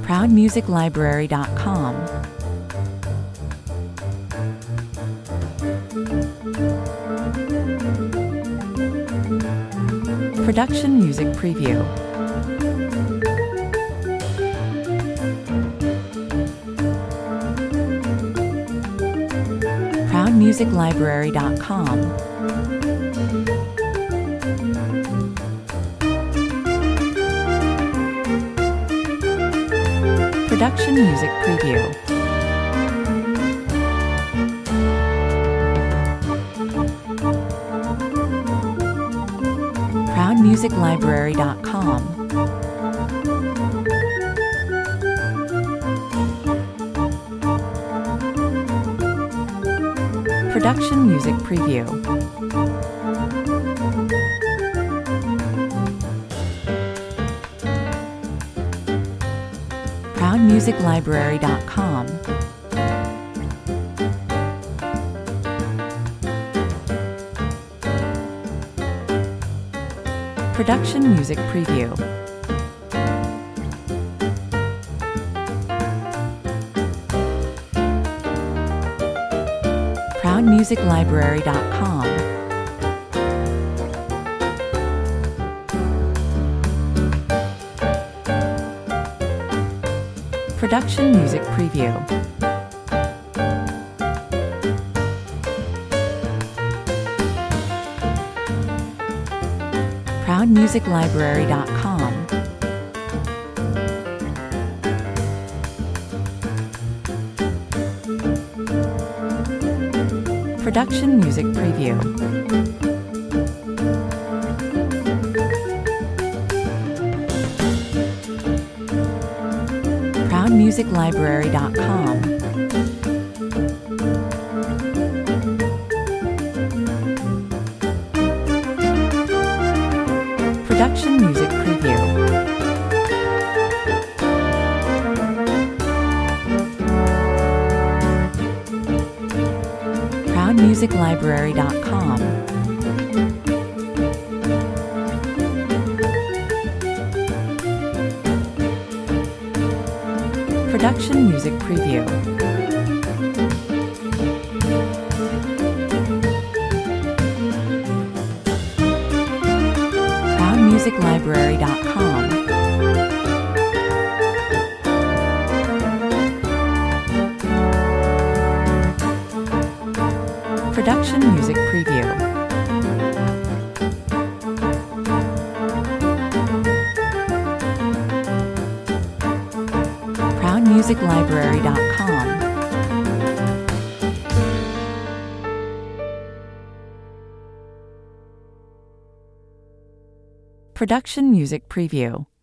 ProudMusicLibrary.com. Production Music Preview. ProudMusicLibrary.com. Production Music Preview. ProudMusicLibrary.com. Production Music Preview. ProudMusicLibrary.com. Production Music Preview. ProudMusicLibrary.com. Production Music Preview. ProudMusicLibrary.com. Production Music Preview. ProudMusicLibrary.com. Production Music Preview. ProudMusicLibrary.com. Production Music Preview. ProudMusicLibrary.com. Production Music Preview. ProudMusicLibrary.com. Production Music Preview.